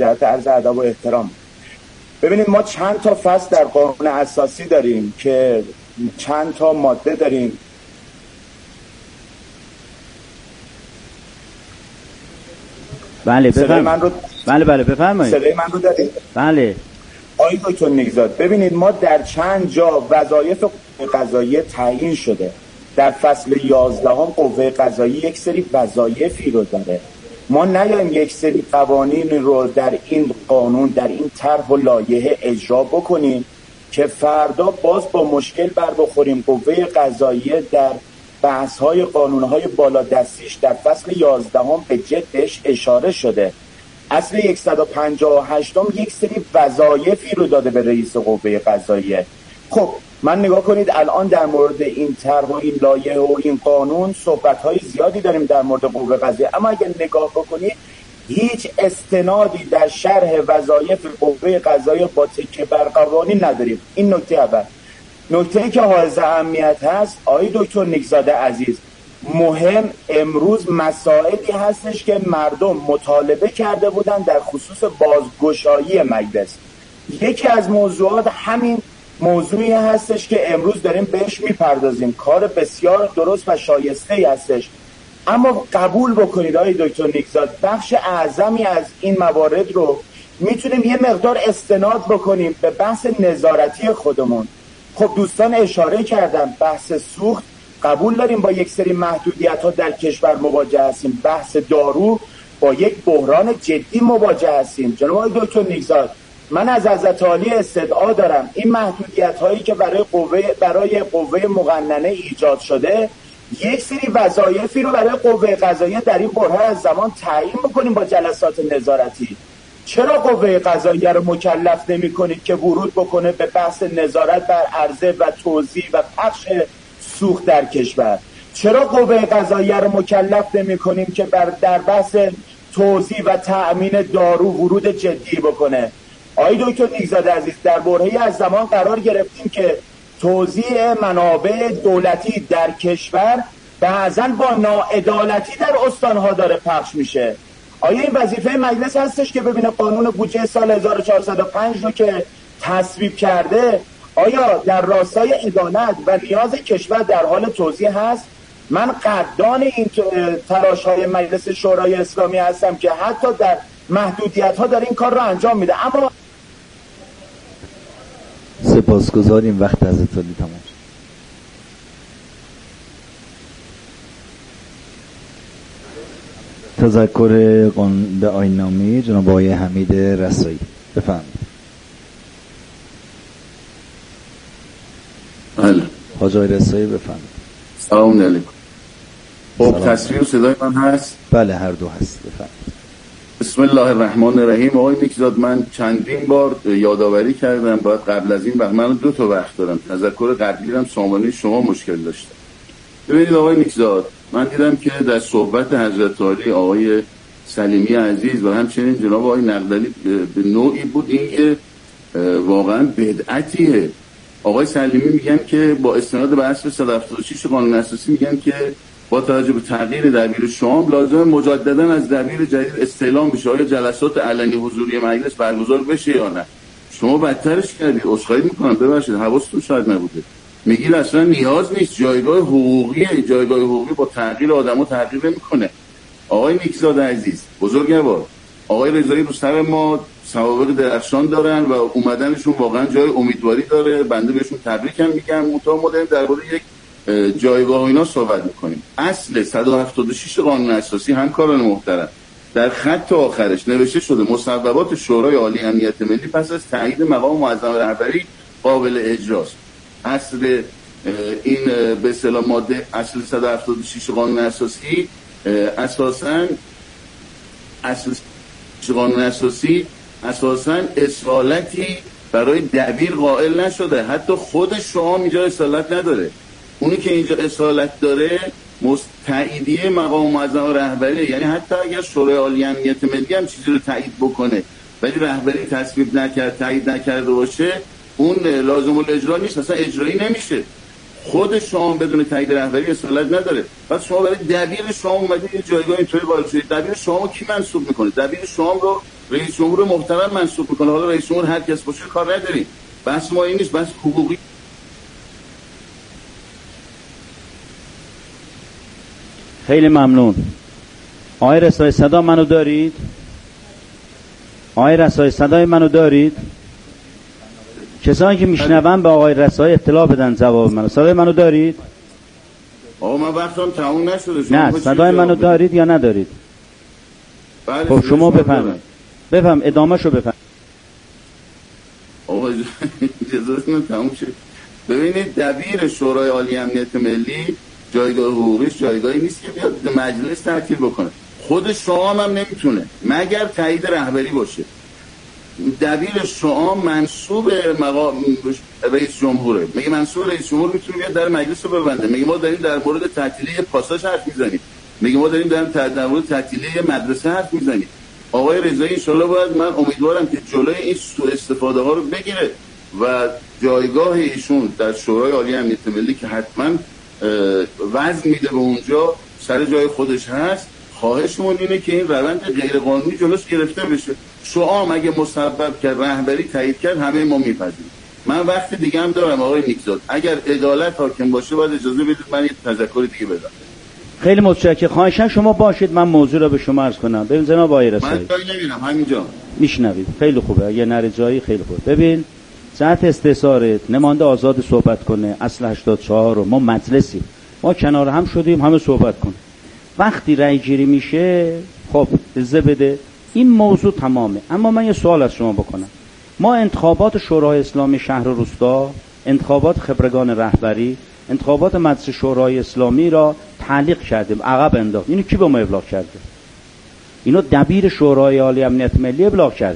جهت عرض ادب و احترام. ببینید ما چند تا فصل در قانون اساسی داریم که چند تا ماده داریم. بله بفرمایید. بله بفرمایید. صدای من رو دارید؟ بله. آقای دکتر نیکزاد، ببینید ما در چند جا وظایف قضاییه تعیین شده. در فصل 11 قوه قضاییه یک سری وظایفی رو داره. ما نیایم یک سری قوانین رو در این قانون، در این طرح و لایحه اجرا بکنیم که فردا باز با مشکل بر بخوریم. قوه قضاییه در بحث‌های قانون‌های بالادستیش در فصل 11 به جد بهش اشاره شده. اصل 158 یک سری وظایفی رو داده به رئیس قوه قضاییه. خب من نگاه کنید الان در مورد این طرح و این لایحه و این قانون صحبت‌های زیادی داریم در مورد قوه قضاییه، اما اگر نگاه بکنید هیچ استنادی در شرح وظایف قوه قضاییه با تکیه بر قوانین نداریم. این نکته اول. نکته‌ای که حائز اهمیت هست آقای دکتر نیکزاده عزیز، مهم امروز مسائلی هستش که مردم مطالبه کرده بودن در خصوص بازگشایی مجلس. یکی از موضوعات همین موضوعی هستش که امروز داریم بهش میپردازیم. کار بسیار درست و شایسته‌ای هستش، اما قبول بکنید آقای دکتر نیکزاد بخش اعظمی از این موارد رو میتونیم یه مقدار استناد بکنیم به بحث نظارتی خودمون. خب دوستان اشاره کردن بحث سوخت قبول داریم با یک سری محدودیت‌ها در کشور مواجه هستیم. بحث دارو با یک بحران جدی مواجه هستیم. جناب آقای دکتر نیکزاد، من از حضرت عالی استدعا دارم این محدودیت‌هایی که برای قوه مقننه ایجاد شده یک سری وظایفی رو برای قوه قضاییه در این برهه از زمان تعیین بکنیم با جلسات نظارتی. چرا قوه قضاییه رو مکلف نمی‌کنید که ورود بکنه به بحث نظارت بر عرضه و توزیع و پخش سوخت در کشور؟ چرا قوه قضاییه رو مکلف نمی‌کنیم که در بحث توزیع و تأمین دارو ورود جدی بکنه؟ آقای دکتر نیکزاده عزیز، در برهه‌ای از زمان قرار گرفتیم که توزیع منابع دولتی در کشور بعضاً با ناعدالتی در استان‌ها داره پخش میشه. آیا این وظیفه مجلس هستش که ببینه قانون بودجه سال 1405 رو که تصویب کرده آیا در راستای عدالت و نیاز کشور در حال توزیع هست؟ من قدردان این تلاش‌های مجلس شورای اسلامی هستم که حتی در محدودیت‌ها داره این کار رو انجام میده. اما سپاسگزاریم، وقت حضرت عالی تمام شد. تذکر به آیین‌نامه جناب آقای حمید رسایی، بفرمایید. بله حاج آقای رسایی بفرمایید. سلام علیکم. خب تصویر صدای من هست؟ بله هر دو هست، بفرمایید. بسم الله الرحمن الرحیم. آقای نیکزاد، من چندین بار یادآوری کردم باید قبل از این وقت، من 2 تا وقت دارم، تذکر قبلی هم سامانه شما مشکل داشتم. ببینید آقای نیکزاد، من دیدم که در صحبت حضرت عالی آقای سلیمی عزیز و همچنین جناب آقای نقدلی به نوعی بود این که واقعا بدعتیه. آقای سلیمی میگن که با استناد به اصل 176 قانون اساسی میگن که با توجه به تغییر دبیر شام لازم مجددا از دبیر جدید استعلام بشه آیا جلسات علنی حضوری مجلس برگزار بشه یا نه. شما بدترش کردید. عذرخواهی میکنم، ببخشید حواستون شاید نبوده. میگید اصلا نیاز نیست، جایگاه حقوقی با تغییر آدمو تغییر نمیکنه. آقای نیکزاد عزیز بزرگوار، آقای رضایی رو سر ما سوابق درخشان دارن و اومدنشون واقعا جای امیدواری داره. بنده بهشون تبریکم میگم. ما داریم درباره یک جایگاه اینا صحبت میکنیم. اصل 176 قانون اساسی همکاران محترم در خط آخرش نوشته شده مصوبات شورای عالی امنیت ملی پس از تایید مقام معظم رهبری قابل اجراست. اصل این به اصطلاح ماده اصل 176 قانون اساسی اساساً اصالتی برای دبیر قائل نشده. حتی خودش شما اینجا اصالت نداره. اونی که اینجا اصالت داره تاییدیه مقام معظم رهبری، یعنی حتی اگر شورای عالی امنیت ملی هم چیزی رو تایید بکنه ولی رهبری تصویب نکرد، تایید نکرده باشه، اون لازم الاجرا نیست، اصلا اجرایی نمیشه. خود شما بدون تایید رهبری اصالت نداره. بعد شما برای دبیر شما اومدید یه جایگاه اینطوری وارد شدید. دبیر شما کی منصوب میکنه؟ دبیر شما رو رئیس جمهور محترم منصوب میکنه. حالا رئیس جمهور هر کس باشه کار نداریم، بحث ما این نیست، بحث حقوقی. خیلی ممنون. آقای رسایی صدا منو دارید؟ آقای رسایی صدای منو دارید؟ کسانی که میشنون به آقای رسایی اطلاع بدن جواب منو. صدای منو دارید؟ آقا من وقتم تموم نشده. نه صدای منو دارید یا ندارید؟ بله خب شما بفرمایید. بفهم ادامهشو بفهم. آقا اجازهتون تموم شد. ببینید دبیر شورای عالی امنیت ملی جایگاه حقوقیش جایگاهی نیست که بیاد مجلس تعطیل بکنه. خود شعام هم نمیتونه مگر تایید رهبری باشه. دبیر شعام منصوب مقام رئیس جمهوره. میگه منصوب رئیس جمهور میتونه بیاد در مجلس رو ببنده. میگه ما داریم در مورد تعطیلی پاساژ حرف میزنیم. میگه ما داریم در مورد تعطیلی مدرسه حرف میزنیم. آقای رضایی ان شاءالله باید، من امیدوارم که جلوی این سوء استفاده ها رو بگیره و جایگاه ایشون در شورای عالی امنیت ملی که حتما وزن میده به اونجا سر جای خودش هست. خواهشمون اینه که این روند غیر قانونی جلوش گرفته بشه. شعام اگه مسبب کرد، رهبری تایید کرد، همه ما میپذیریم. من وقت دیگه هم دارم آقای نیکزاد، اگر عدالت حاکم باشه باید اجازه بدید من یه تذکر دیگه بدم. خیلی متشکرم. خواهشاً شما باشید من موضوع رو به شما عرض کنم. ببین جناب آقای رسایی، من جایی نمیرم، همینجا میشنوید. خیلی خوبه اگه نره جایی، خیلی خوبه. ببین جهت استثارت نماینده آزاد صحبت کنه. اصل 84 رو ما مجلسی، ما کنار هم شدیم همه صحبت کنه. وقتی رأی گیری میشه خب اجازه بده این موضوع تمامه. اما من یه سوال از شما بکنم. ما انتخابات شورای اسلامی شهر و روستا، انتخابات خبرگان رهبری، انتخابات مجلس شورای اسلامی را تعلیق کردیم، عقب انداخت. اینو کی به ما ابلاغ کرده؟ اینو دبیر شورای عالی امنیت ملی ابلاغ کرده.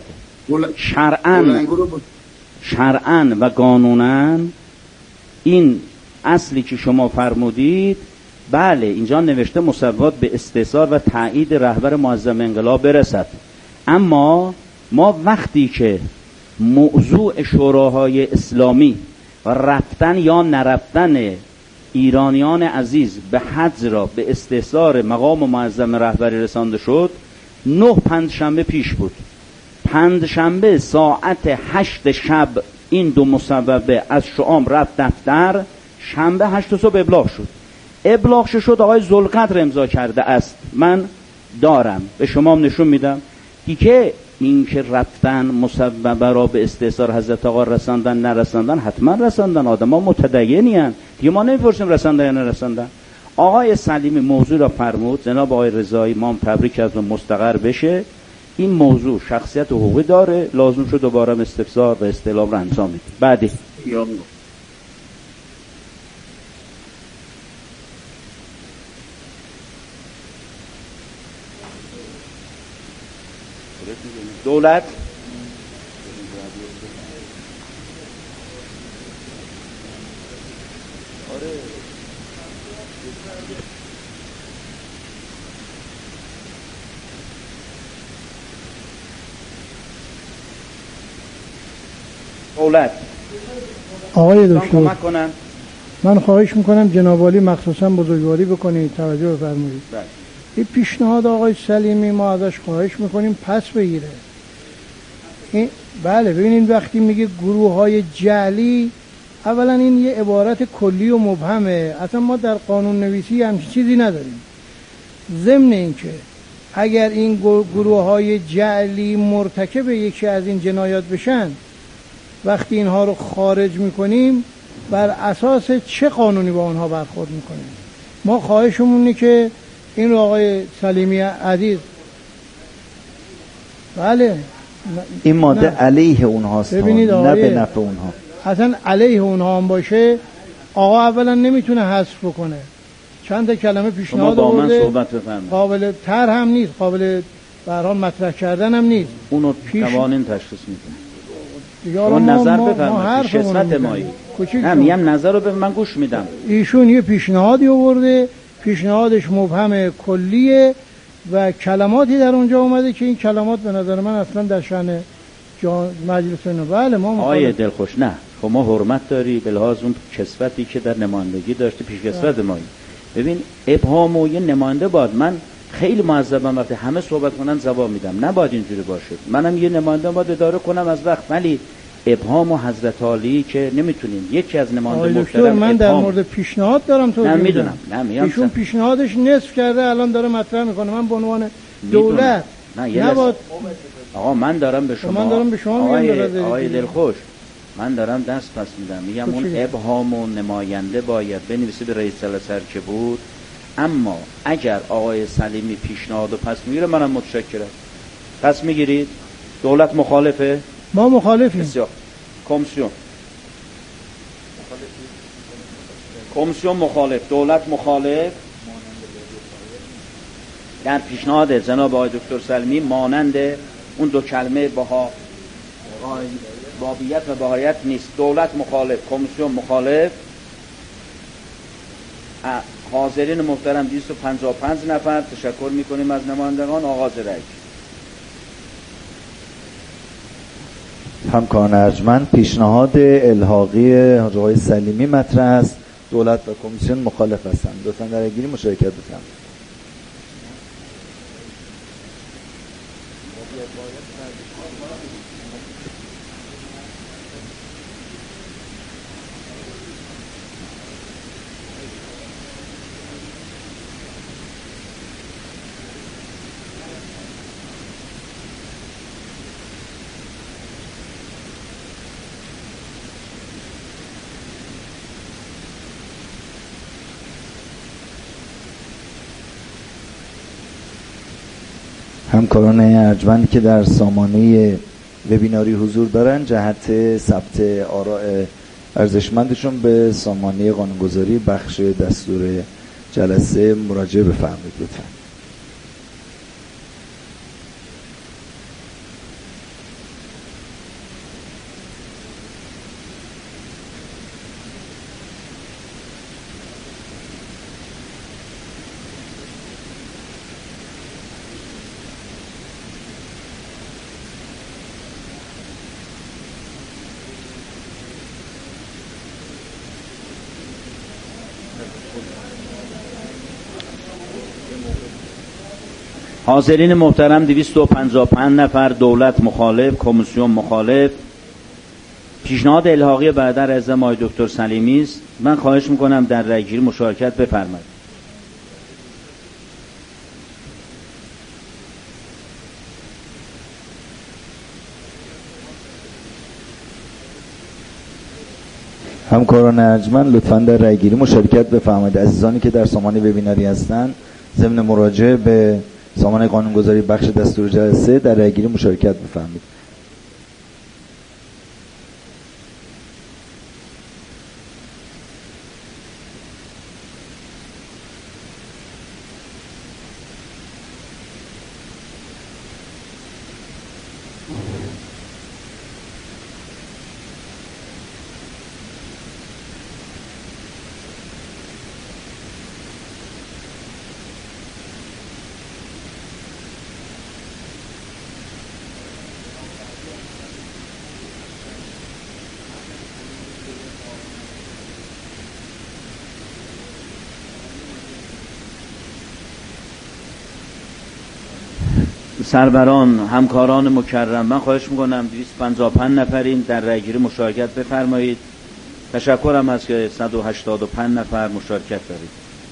شرعاً و قانوناً این اصلی که شما فرمودید، بله اینجا نوشته مصوبات به استحضار و تایید رهبر معظم انقلاب برسد. اما ما وقتی که موضوع شوراهای اسلامی و رفتن یا نرفتن ایرانیان عزیز به حج را به استحضار مقام معظم رهبری رسانده شد، 9 پنجشنبه پیش بود. پنجشنبه ساعت 8 شب این دو مصوبه از شعام رفت دفتر. شنبه 8 صبح ابلاغ شد. ابلاغ شد آقای ذوالقدر امضا کرده است. من دارم به شما نشون میدم. دیگه این که رفتن مصوبه را به استحضار حضرت آقا رساندن نرساندن، حتما رساندن. آدما متدینی ان دیگه، ما نمیپرسیم رساندن یا نرساندن. آقای سلیمی موضوع را فرمود. جناب آقای رضایی ما هم تبریک از اون مستقر بشه. این موضوع شخصیت حقوقی داره، لازم شد دوباره استفسار و استعلام را انجام بدیم. بعدی دولت آقای دکتر کمک کنم. من خواهش میکنم جناب عالی مخصوصا بزرگواری بکنید، توجه بفرمایید. این پیشنهاد آقای سلیمی ما ازش خواهش میکنیم پس بگیره. این بله ببینید وقتی میگه گروه های جعلی، اولا این یه عبارت کلی و مبهمه، اصلا ما در قانون نویسی همچین چیزی نداریم. ضمن اینکه اگر این گروه های جعلی مرتکب یکی از این جنایات بشن، وقتی اینها رو خارج میکنیم بر اساس چه قانونی با اونها برخورد میکنیم؟ ما خواهشمون اینه که این رو آقای سلیمی عزیز، بله این ماده علیه اونهاست، نه به نفع اونها. اصلا علیه اونها هم باشه آقا اولا نمیتونه حذف بکنه. چند تا کلمه پیشنهاد آورده، قابل طرح هم نیست، قابل به هر حال مطرح کردن هم نیست. اونو قوانین تشخیص میده. شما نظر بفرمایید. کسرت مایی هم نظر رو به من گوش میدم. ایشون یه پیشنهادی آورده، پیشنهادش مبهم کلیه و کلماتی در اونجا اومده که این کلمات به نظر من اصلا در شأن مجلس اینه. بله ما آیه دلخوش نه، خب ما حرمت داری به لحاظ اون کسوتی که در نمایندگی داشته، پیش کسوت مایی. ببین ابهام و یه نماینده باید، من خیلی معذبم وقتی همه صحبت کنن جواب میدم. نباید اینجوری باشه. منم یه نماینده باید اداره کنم از وقت، ولی ابهام و حضرت عالی که نمیتونیم. یکی از نماینده محترم من در مورد پیشنهاد دارم توضیح میدم. میدونم. ایشون پیشنهادش نصف کرده، الان داره مطرح میکنه. من به عنوان دولت نباید. آقا من دارم به شما میگم آقای دلخوش، من دارم دست پس میدم، میگم اون ابهام و نماینده باید بنویسه به رئیس جلسه که بود. اما اگر آقای سلیمی پیشنهاد و پس میگیره منم متشکرم. پس میگیرید؟ دولت مخالفه؟ ما مخالفیم. بسیار. کمیسیون مخالف، دولت مخالف. در پیشنهاد جناب آقای دکتر سلیمی مانند اون دو کلمه بابیت و بهایت نیست. دولت مخالف، کمیسیون مخالف. حاضرین محترم 255 نفر. تشکر میکنیم از نمایندگان. آغاز رأی. همکاران ارجمند، پیشنهاد الحاقی حاج آقای سلیمی مطرح است. دولت و کمیسیون مخالف هستند. لطفاً در رأی‌گیری مشارکت بفرمایید. همکاران ارجمندی که در سامانه وبیناری حضور دارن جهت ثبت آراء ارزشمندشون به سامانه قانونگذاری بخش دستور جلسه مراجعه بفرمایید لطفاً. حاضرین محترم 255 نفر. دولت مخالف، کمیسیون مخالف. پیشنهاد الحاقی برادر اعظم آقای دکتر سلیمی است. من خواهش میکنم در رأی‌گیری مشارکت بفرمایید. همکاران ارجمند لطفاً در رأی‌گیری مشارکت بفرمایید. عزیزانی که در سامانه وبیناری هستند ضمن مراجعه به سامانه قانونگذاری بخش دستور جلسه در رأی‌گیری مشارکت بفرمایید. سروران، همکاران مکرم، من خواهش میکنم 255 نفرین در رأی‌گیری مشارکت بفرمایید. تشکرم از که 185 نفر مشارکت دارید.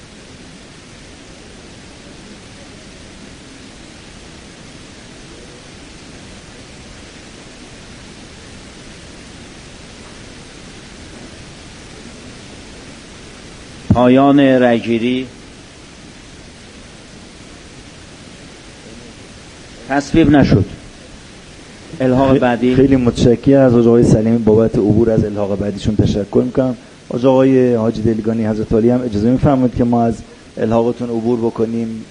پایان رأی‌گیری. تصویب نشد. الحاق بعدی. خیلی متشکرم از آقای سلیمی بابت عبور از الحاق بعدیشون تشکر میکنم. آقای حاجی دلگانی حضرت عالی هم اجازه میفرمایید که ما از الحاقتون عبور بکنیم.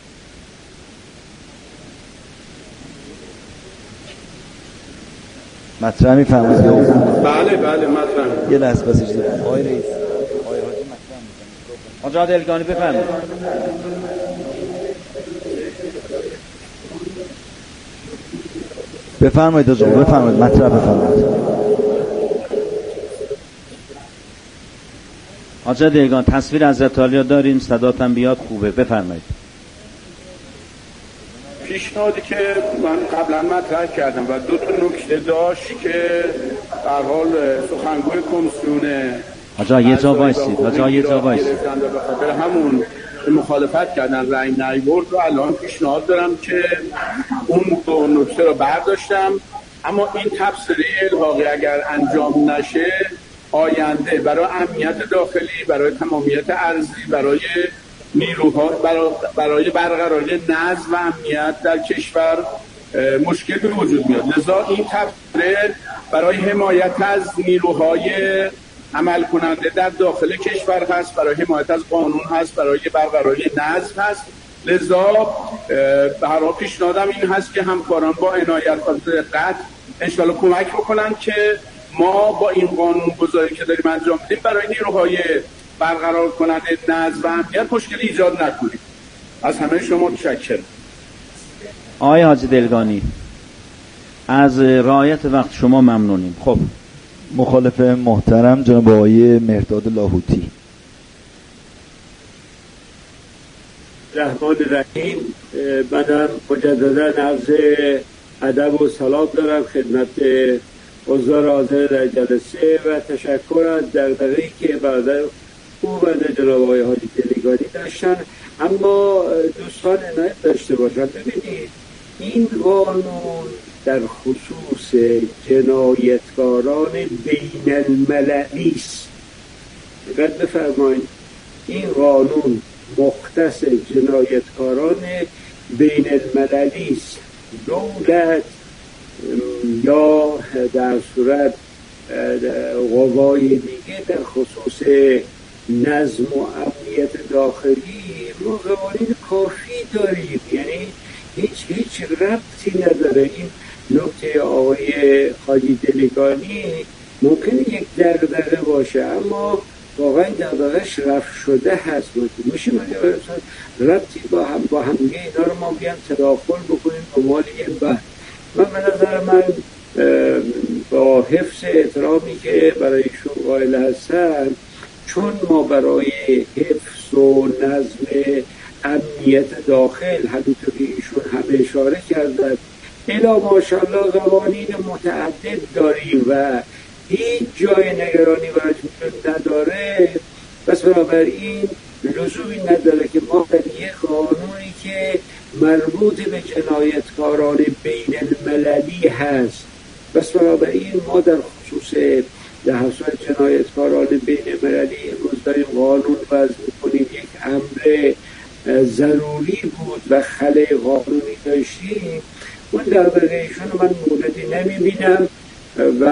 مطرح میفرمایید؟ بله مطرح. یه لحظه بس اجازه بدید. آقای رئیس، آقای حاجی مطرح میکنید. حاجی دلگانی بفرمایید. بفرمایید مطرح بفرمایید. حاجی دلگان تصویر حضرت عالی داریم، صداتم بیاد خوبه، بفرمایید. پیشنهادی که من قبلا مطرح کردم و دو تا نکته داشت که در حال سخنگوی کمیسیون آجا یه جا بایستید به خاطر همون مخالفت کردن رأی نیورد و الان پیشنهاد دارم که اون دو نکته رو برداشتم، اما این تبصره الحاقی اگر انجام نشه آینده برای امنیت داخلی، برای تمامیت ارضی، برای نیروها، برای برقراری نظم و امنیت در کشور مشکل به وجود میاد. لذا این تبصره برای حمایت از نیروهای عمل کننده در داخل کشور هست، برای حمایت از قانون هست، برای برقراری نظم هست. لذا به هر حال پیشنهادم این هست که همکاران با عنایت و دقت انشاءالله کمک بکنن که ما با این قانون گذاری که داریم انجام میدیم برای نیروهای برقرار کننده نظم و امنیت مشکلی ایجاد نکنیم. از همه شما متشکرم. آقای حاجی دلگانی، از رعایت وقت شما ممنونیم. خب مخالف محترم جناب آقای مهرداد لاهوتی. رحمان رحیم، منم مجددا عرض ادب و سلام دارم خدمت حضار حاضر در جلسه و تشکر از دغدغه‌ای که برادر خوب جناب آقای حاجی دلگانی داشتن. اما دوستان عنایت داشته باشن، ببینید این قانون در خصوص جنایتکاران بین المللی است. دقت بفرمایید، این قانون مختص جنایتکاران بین المللی است. دولت یا در صورت قوای دیگه در خصوص نظم و امنیت داخلی ما قوانین کافی داریم، یعنی هیچ ربطی نداره. این نکته آقای حاجی دلگانی ممکنه یک دغدغه باشه، اما واقعا دغدغه‌اش رفع شده هست. میشه ربطی با هم اینا رو ما بیان تداخل بکنیم به مال یه بحث. من به نظر من با حفظ احترامی که برای ایشون قائل هستم، چون ما برای حفظ و نظم امنیت داخل همینطور که ایشون همه اشاره کردن الا ماشاءالله قوانین متعدد داریم و هیچ جای نگرانی برایتون نداره، پس بنابراین لزومی نداره که ما در یک قانونی که مربوط به جنایتکاران بین المللی هست، پس بنابراین ما در خصوص حصول جنایتکاران بین المللی امروز داریم قانون وضع می‌کنیم. یک امر ضروری بود و خلأ قانونی داشتیم. اون دغدغه‌ایشون رو من موردی نمی‌بینم و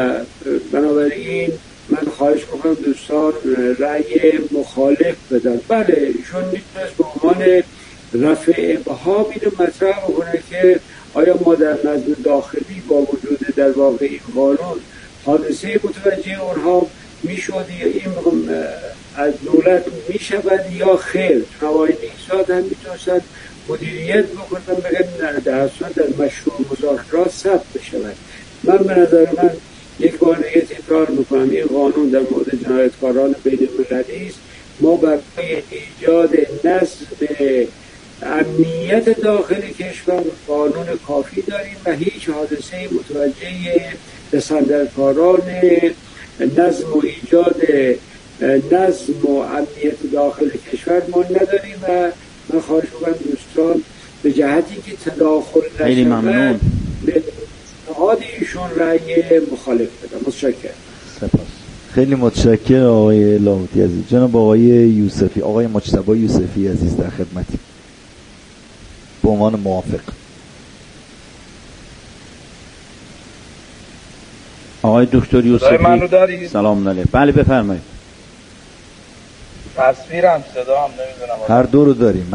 بنابراین من خواهش می‌کنم دوستان رأی مخالف بدن. بله ایشون میتونست به عنوان رفع ابهام اینو مطرح بکنه که آیا ما در نظم داخلی با وجود در واقع این قانون حادثه متوجه اونها میشد یا این از دولت میشود یا خیر. نوای نیکزاد هم میتونستن مدیریت بکنن بگن در صورت در مشروع مذاکرات ثبت بشود. من به نظر من یک بار دیگه تکرار میکنم این قانون در مورد جنایتکاران بین المللی است. ما برای ایجاد نظم امنیت داخل کشور قانون کافی داریم و هیچ حادثه متوجه بسندرکاران نظم و ایجاد نظم و امنیت داخل کشور ما نداریم و من خواهش می‌کنم دوستان به جهتی که تداخل خیلی ممنون به پیشنهاد ایشون رأی مخالف بدم. متشکرم. سپاس. خیلی متشکرم آقای لاهوتی عزیز. جناب آقای یوسفی، آقای مجتبی یوسفی عزیز در خدمتی به عنوان موافق. آقای دکتر یوسفی سلام علیکم. بله بفرمایید. تصویرم صدا هم نمیدونم. هر دو رو داریم.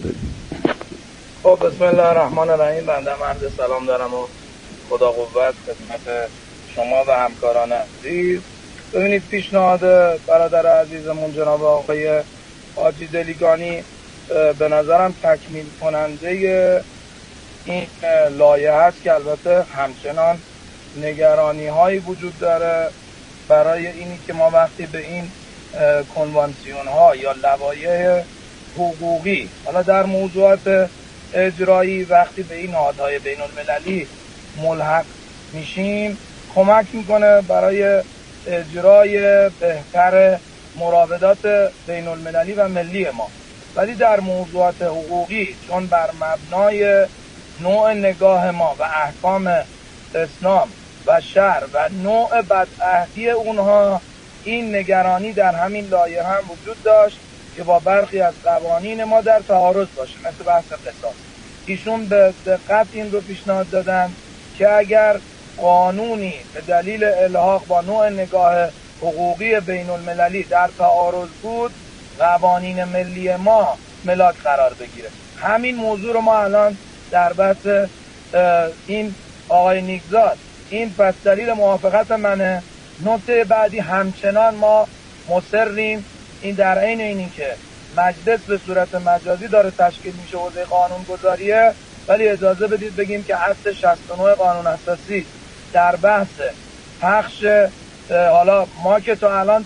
خب بسم الله الرحمن الرحیم. بنده عرض سلام دارم و خدا قوت خدمت شما و همکاران عزیز. ببینید پیشنهاد برادر عزیزمون جناب آقای حاجی دلگانی به نظرم تکمیل کننده این لایحه هست که البته همچنان نگرانی هایی وجود داره برای اینی که ما وقتی به این کنوانسیون ها یا لوایح حقوقی حالا در موضوعات اجرایی وقتی به این نهادهای بین المللی ملحق میشیم کمک میکنه برای اجرای بهتر مراودات بین المللی و ملی ما. ولی در موضوعات حقوقی چون بر مبنای نوع نگاه ما و احکام اسلام و شرع و نوع بدعهدی اونها این نگرانی در همین لایحه هم وجود داشت که با برخی از قوانین ما در تعارض باشه، مثل بحث قصاص. ایشون به دقت این رو پیشنهاد دادن که اگر قانونی به دلیل الحاق با نوع نگاه حقوقی بین المللی در تعارض بود قوانین ملی ما ملاک قرار بگیره. همین موضوع رو ما الان در بحث این آقای نیکزاد این پس دلیل موافقت منه. نکته بعدی همچنان ما مصریم این در عین اینی که مجلس به صورت مجازی داره تشکیل میشه حوزه قانون گذاریه، ولی اجازه بدید بگیم که اصل 69 قانون اساسی در بحث پخش حالا ما که تو الان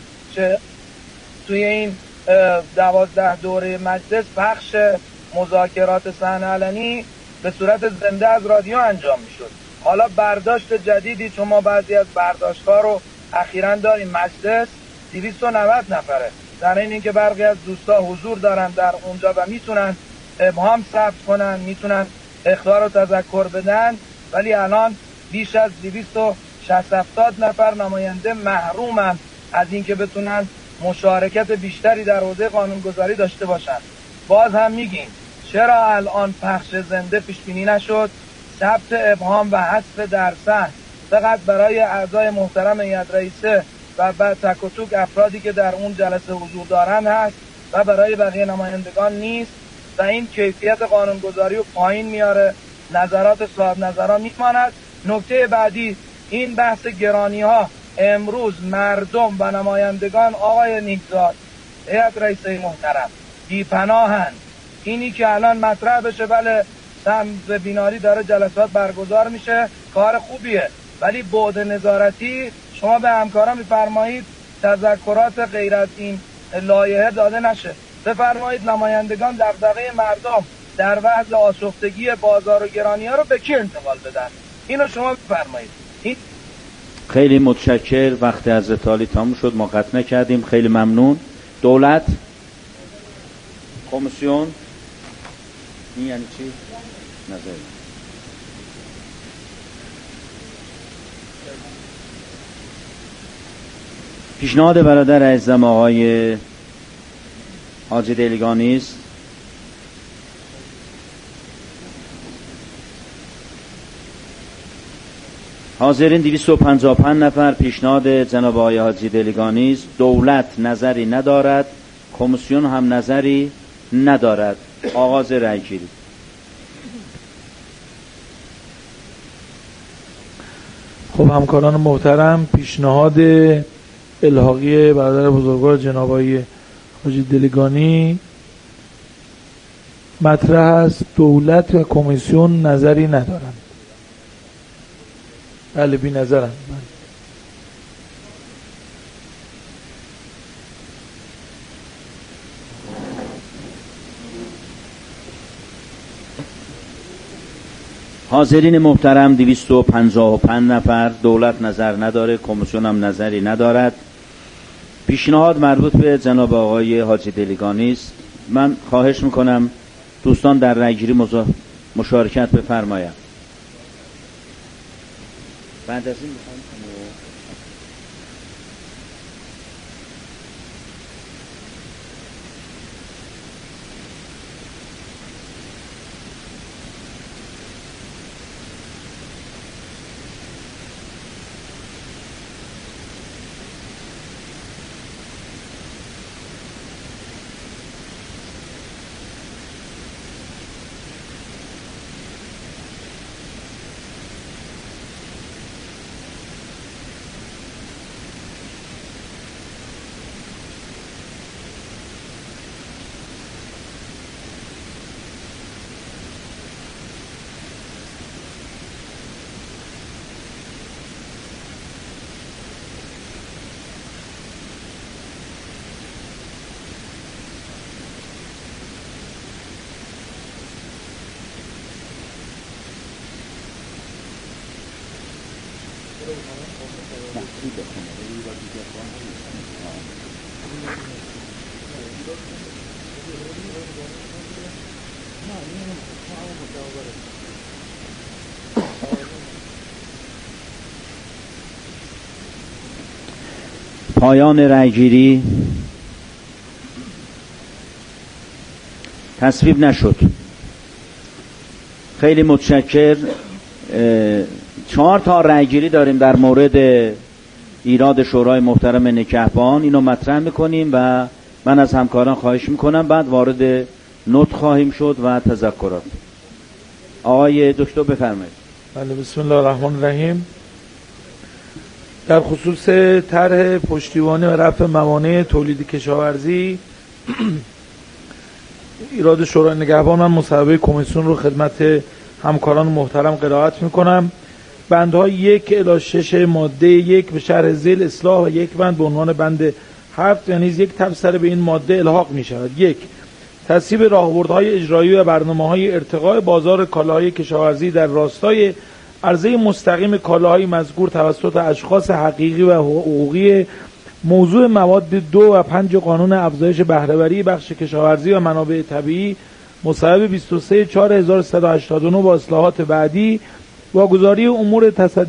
توی این 12 دوره مجلس پخش مذاکرات صحن علنی به صورت زنده از رادیو انجام میشد. حالا برداشت جدیدی چون ما بعضی از برداشت‌ها رو اخیراً داریم مجلس 290 نفره در این که برخی از دوستا حضور دارن در اونجا و میتونن ابهام ثبت کنن، میتونن اخطار و تذکر بدن، ولی الان بیش از 260 نفر نماینده محرومن از اینکه بتونن مشارکت بیشتری در حوزه قانونگذاری داشته باشن. باز هم میگیم چرا الان پخش زنده پیش بینی نشد؟ ثبت ابهام و حذف در صحن فقط برای اعضای محترم هیئت رئیسه و بعد تک و توک افرادی که در اون جلسه حضور دارن هست و برای بقیه نمایندگان نیست و این کیفیت قانونگذاری رو پایین میاره، نظرات صاحب نظران میماند. نکته بعدی این بحث گرانی ها امروز مردم و نمایندگان آقای نیکزاد هیئت رئیسه محترم بی‌پناهند. اینی که الان مطرح بشه بله سمت بیناری داره جلسات برگزار میشه کار خوبیه، ولی بعد نظارتی شما به همکاران میفرمایید تذکرات غیر از این لایحه داده نشه. بفرمایید نمایندگان دغدغه مردم در وضع آشفتگی بازار و گرانی ها رو به کی انتقال بدن؟ اینو شما بفرمایید. این خیلی متشکر. وقت از تالی تموم شد، ما قطع نکردیم. خیلی ممنون. دولت کمیسیون این یعنی چی؟ نظر پیشنهاد برادر عزیزم آقای حاجی دلیگانی است. حاضرین 255 نفر. پیشنهاد جناب آقای حاجی دلیگانی است. دولت نظری ندارد، کمیسیون هم نظری ندارد. آغاز رأی گیری. خب همکاران محترم، پیشنهاد الحاقی برادر بزرگوار جناب آقای حاجی دلیگانی مطرح است. دولت و کمیسیون نظری ندارند. بله بی نظرند. حاضرین محترم 255 نفر. دولت نظر نداره، کمیسیون هم نظری ندارد. پیشنهاد مربوط به جناب آقای حاجی دلیگانی است. من خواهش میکنم دوستان در رأیگیری مشارکت بفرمایند. بعد از این پایان رأیگیری. تصویب نشد. خیلی متشکر. 4 تا رأیگیری داریم در مورد ایراد شورای محترم نگهبان. اینو مطرح میکنیم و من از همکاران خواهش میکنم بعد وارد نطق خواهیم شد و تذکرات. آقای دکتر بفرمایید. بله، بسم الله الرحمن الرحیم. در خصوص طرح پشتیبانی و رفع موانع تولید کشاورزی ایراد شورای نگهبان، من مصوبه کمیسیون رو خدمت همکاران محترم قرائت میکنم. بندهای 1 الی 6 ماده 1 به شرح ذیل اصلاح و 1 بند به عنوان بند 7 یعنی 1 تبصره به این ماده الحاق می شود. 1. تصویب راهبردهای اجرایی و برنامه‌های ارتقاء بازار کالاهای کشاورزی در راستای عرضه مستقیم کالاهای مذکور توسط اشخاص حقیقی و حقوقی، موضوع مواد 2 و 5 قانون افزایش بهره‌وری بخش کشاورزی و منابع طبیعی مصوبه 23/4189 با اصلاحات بعدی، واگذاری امور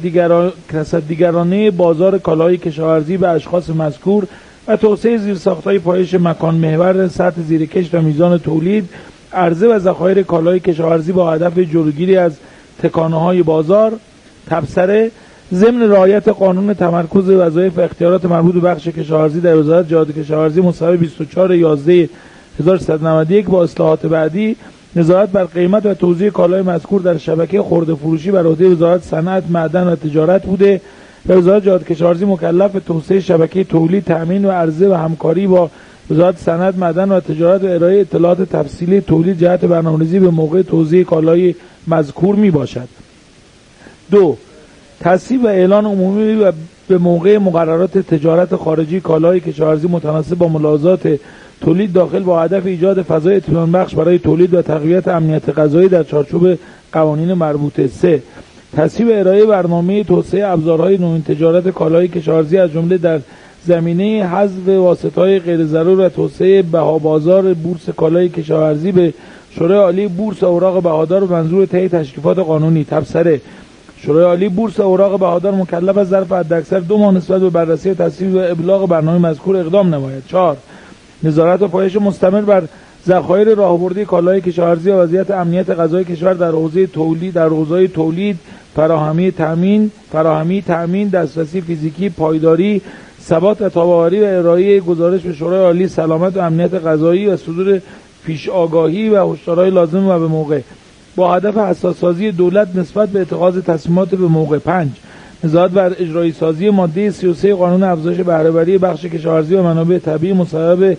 تصدیگرانه بازار کالاهای کشاورزی به اشخاص مذکور و توسعه زیرساخت‌های پایش مکان محور سطح زیرکشت و میزان تولید، عرضه و ذخایر کالاهای کشاورزی با هدف جلوگیری از تکانه‌های بازار. تبصره: ضمن رعایت قانون تمرکز وظایف و اختیارات مربوط به بخش کشاورزی در وزارت جهاد کشاورزی مصوبه 24/11/1391 با اصلاحات بعدی، نظارت بر قیمت و توزیع کالای مذکور در شبکه خرده فروشی بر عهده وزارت صنعت، معدن و تجارت بوده و وزارت جهاد کشاورزی مکلف به توسعه شبکه تولید، تامین و عرضه و همکاری با وزارت صنعت، معدن و تجارت و ارائه اطلاعات تفصیلی تولید جهت برنامه‌ریزی به موقع توزیع کالای مذکور می باشد. 2. تصویب و اعلان عمومی و به موقع مقررات تجارت خارجی کالای کشاورزی متناسب با ملاحظات تولید داخل با هدف ایجاد فضای اطمینان بخش برای تولید و تقویت امنیت غذایی در چارچوب قوانین مربوطه. 3. تصویب ارائه برنامه توسعه ابزارهای نوین تجارت کالای کشاورزی از جمله در زمینه حذف واسطه‌های غیر ضرور و توسعه بها بازار بورس کالای کشاورزی به شورای عالی بورس اوراق بهادار و منظور طی تشریفات قانونی. تبصره: شورای عالی بورس اوراق بهادار مکلف از ظرف حداکثر 2 ماه نسبت به بررسی و تصویب و ابلاغ برنامه مذکور اقدام نماید. 4. نظارت و پایش مستمر بر ذخایر راهبردی کالای کشاورزی و وضعیت امنیت غذایی کشور در حوزه تولید، فراهمی، تامین، دسترسی فیزیکی، پایداری، ثبات و تاب‌آوری و ارائه گزارش به شورای عالی سلامت و امنیت غذایی و صدور پیش آگاهی و هشدارهای لازم و به موقع با هدف حساس‌سازی دولت نسبت به اتخاذ تصمیمات به موقع. 5. نظارت بر اجرایی سازی ماده 33 قانون افزایش بهره‌وری بخش کشاورزی و منابع طبیعی مصوبه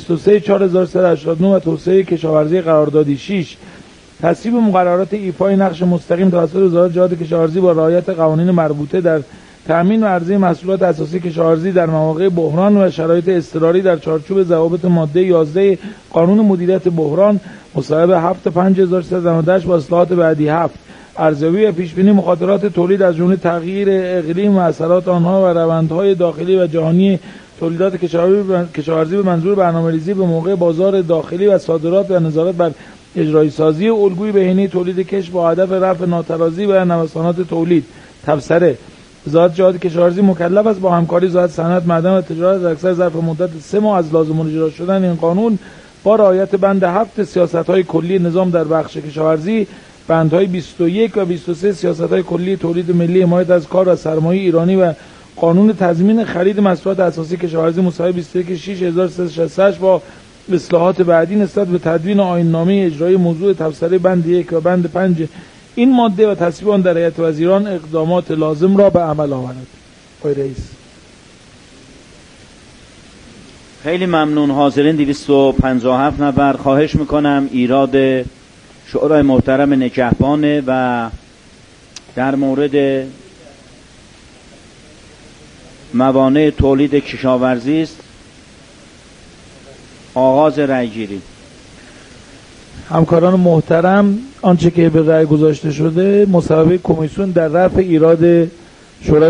23/4189 و توسعه کشاورزی قراردادی. 6. تصویب مقررات ایفای نقش مستقیم توسط وزارت جهاد کشاورزی با رعایت قوانین مربوطه در تامین و عرضه محصولات اساسی کشاورزی در مواقع بحران و شرایط اضطراری در چارچوب ضوابط ماده 11 قانون مدیریت بحران مصوبه 7/5398 با اصلاحات بعدی. 7. ارزیابی و پیشبینی مخاطرات تولید از جمله تغییر اقلیم و اثرات آنها و روندهای داخلی و جهانی تولیدات کشاورزی به منظور برنامه‌ریزی به موقع بازار داخلی و صادرات و نظارت بر اجرایی سازی الگوی بهینه تولید کشت با هدف رفع ناترازی و نوسانات تولید. تبصره: وزارت جهاد کشاورزی مکلف است با همکاری وزارت صنعت، معدن و تجارت در اکثر ظرف مدت 3 ماه از لازم اجرا شدن این قانون با رعایت بند 7 سیاست‌های کلی نظام در بخش کشاورزی، بندهای 21 و 23 سیاست‌های کلی تولید ملی، حمایت از کار و سرمایه ایرانی و قانون تضمین خرید محصولات اساسی کشاورزی مصوبه 21/6368 با اصلاحات بعدی نسبت به تدوین آیین‌نامه اجرایی موضوع تبصره بند 1 و بند 5 این ماده و تصویب آن در هیئت وزیران اقدامات لازم را به عمل آورد. آقای رئیس. خیلی ممنون. حاضرین 257 نفر. خواهش میکنم ایراد شورای محترم نگهبانه و در مورد موانع تولید کشاورزی است. آغاز رأیگیری. همکاران محترم، آنچه که به رأی گذاشته شده مصوبه کمیسیون در رفع ایراد شورای